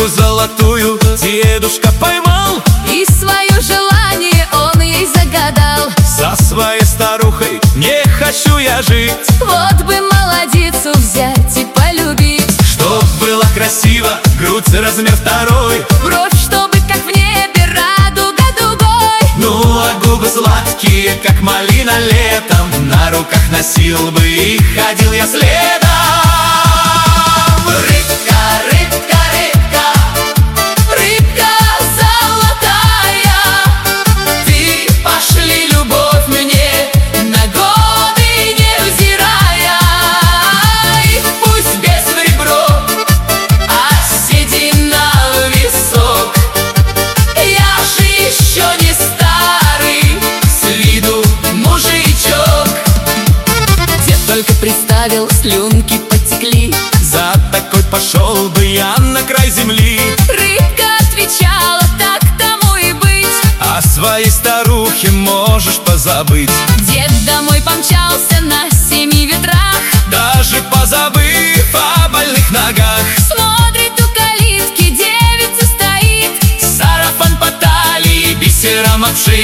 рыбку золотую дедушка поймал, и свое желание он ей загадал. со своей старухой не хочу я жить. Вот бы молодицу взять и полюбить, Чтоб было красиво, грудь размер второй, бровь, чтобы как в небе радуга дугой. ну а губы сладкие, как малина летом, на руках носил бы и ходил я следом. Рыбка, рыбка, рыбка, Рыбка золотая, ты пошли любовь мне, на годы невзирая. и пусть без в ребро, а седина в висок. я же еще не старый, С виду мужичок. Дед только представил, слюнки потекли. за такой пошел бы я на край земли. Рыбка отвечала: так тому и быть. О своей старухе можешь позабыть, Дед домой помчался на 7 ветрах, даже позабыв о больных ногах. смотрит, у калитки девица стоит, Сарафан по талии бисером обшит.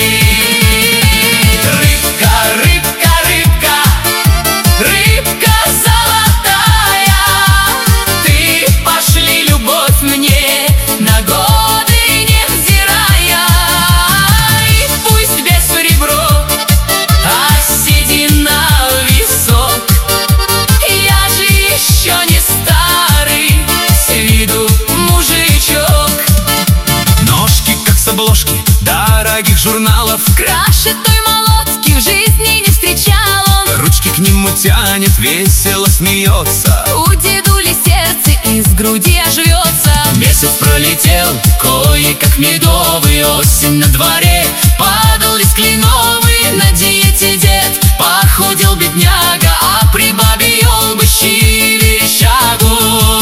Рыбка, рыбка, рыбка, рыбка золотая, ты пошли любовь мне, на годы невзирая. И пусть без в ребро, а седина в висок. я же еще не старый, С виду мужичок. ножки, как с обложки дорогих журналов, Краше той молотки в жизни не встречал он. ручки к нему тянет, весело смеется. У дедули сердце из груди оживется. Месяц пролетел, кое-как медовый, осень на дворе, падал лист кленовый. На диете дед Похудел бедняга, а при бабе ел бы щи верещагу.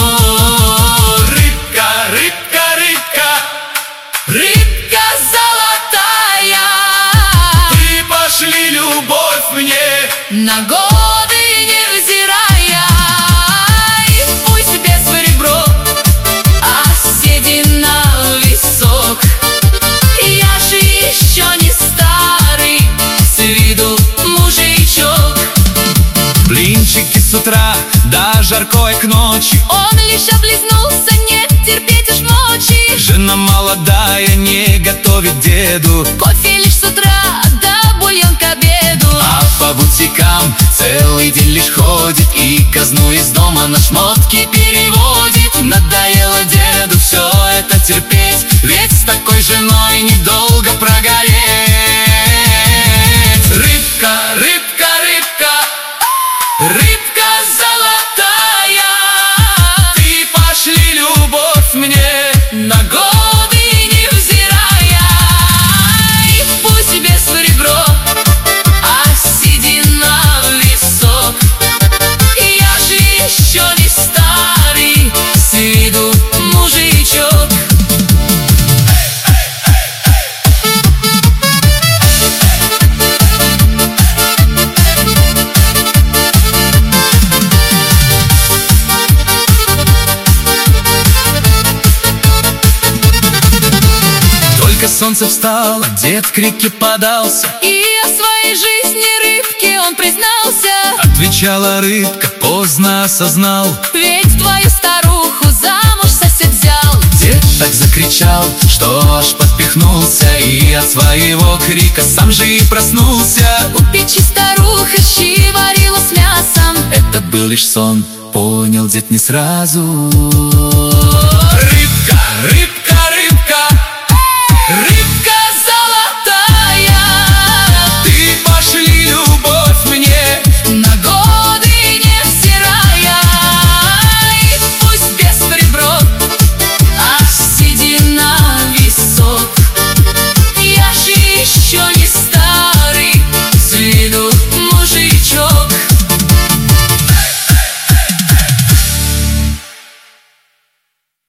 Рыбка, рыбка, рыбка, рыбка золотая, ты пошли любовь мне, на годы невзирая. И пусть без в ребро, а седина в висок. я же еще не старый, С виду мужичок. блинчики с утра, да жаркое к ночи. Он лишь облизнулся, нет терпеть уж мочи. Жена молодая не готовит деду, Кофе лишь с утра, да бульон к обеду. а по бутикам целый день лишь ходит, и казну из дома на шмотки переводит. Надоело деду все это терпеть, ведь с такой женой недолго прогореть. Рыбка, рыбка, рыбка, рыбка золотая, ты пошли любовь мне, На годы невзирая. И пусть без в ребро, а седина в висок. я же еще не старый, С виду мужичок. только солнце встало, дед к реке подался. И о своей жизни рыбке он признался. Отвечала рыбка, поздно осознал. Ведь твою старуху замуж сосед взял. Дед так закричал, что аж подпихнулся, и от своего крика сам же и проснулся. У печи старуха щи варила с мясом. Это был лишь сон, понял дед не сразу.